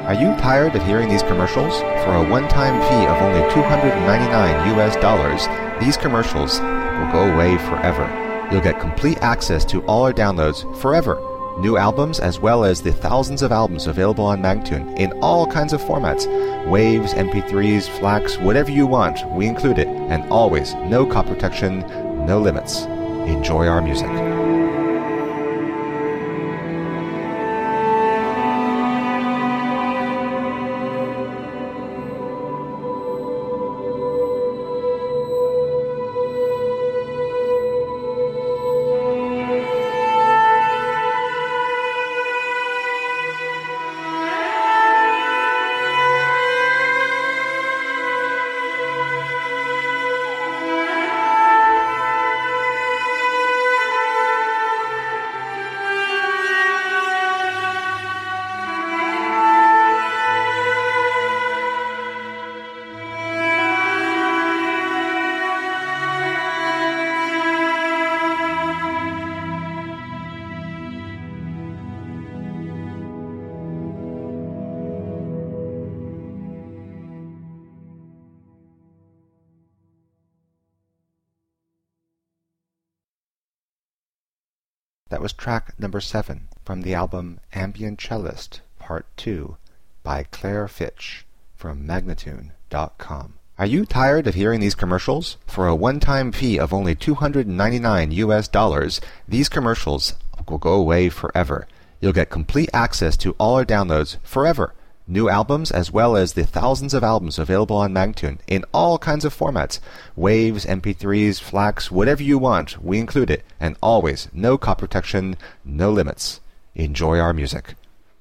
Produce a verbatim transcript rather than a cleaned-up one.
Are you tired of hearing these commercials? For a one-time fee of only two hundred ninety-nine U S dollars, these commercials will go away forever. You'll get complete access to all our downloads forever. New albums as well as the thousands of albums available on Magnatune in all kinds of formats. Waves, M P threes, FLACs, whatever you want, we include it. And always, no copy protection, no limits. Enjoy our music. That was track number seven from the album Ambient Cellist Part two by Claire Fitch from Magnatune dot com. Are you tired of hearing these commercials? For a one-time fee of only two hundred ninety-nine U S dollars, these commercials will go away forever. You'll get complete access to all our downloads forever. New albums as well as the thousands of albums available on Magnatune in all kinds of formats. Waves, M P threes, FLACs, whatever you want, we include it. And always, no copy protection, no limits. Enjoy our music.